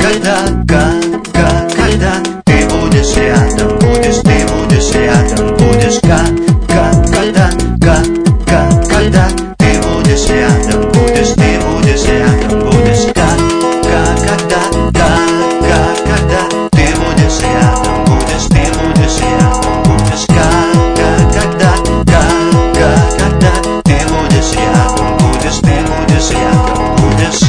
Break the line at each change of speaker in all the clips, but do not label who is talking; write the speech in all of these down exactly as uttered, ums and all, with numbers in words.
когда, как, как, когда ты будешь рядом, будешь, ты будешь рядом, будешь, как, как, когда, как, как, когда ты будешь рядом, будешь, ты будешь рядом, будешь, как, как, когда, как, как, когда ты будешь рядом, будешь, ты будешь рядом, будешь, как, как, когда, как, как, когда ты будешь рядом, будешь, ты будешь рядом, будешь.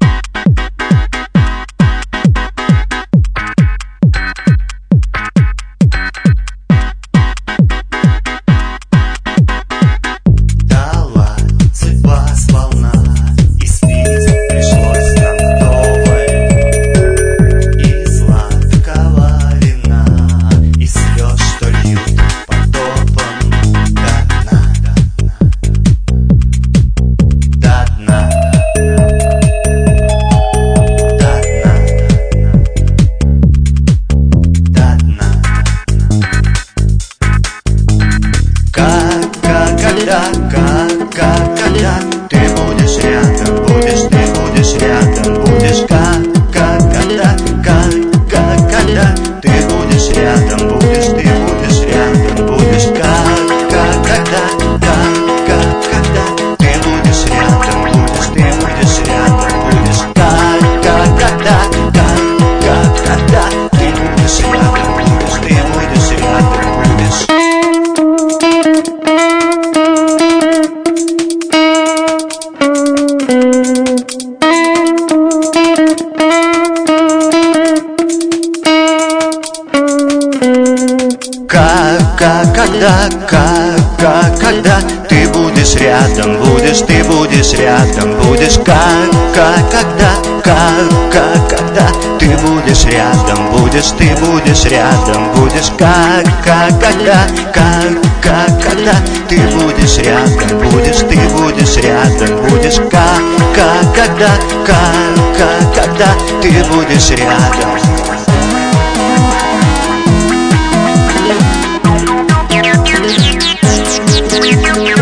Когда, как, как, когда ты будешь рядом, будешь, ты будешь рядом, будешь, как, как, когда, как, как, когда ты будешь рядом, будешь, ты будешь рядом, будешь, как, как, когда, как, как, когда ты будешь рядом, будешь, ты будешь рядом, будешь, как, как, когда, как, как, когда ты будешь рядом, будешь, ты будешь рядом, будешь. Как, как, когда, как, как, когда ты будешь рядом, будешь, ты будешь рядом, будешь, как, как, когда, как, как, когда ты будешь рядом, будешь, ты будешь рядом, будешь, как, как, когда, как, как, когда ты будешь рядом, будешь, ты будешь рядом, будешь, как, как, когда, как, как, когда ты будешь рядом.
We'll be right back.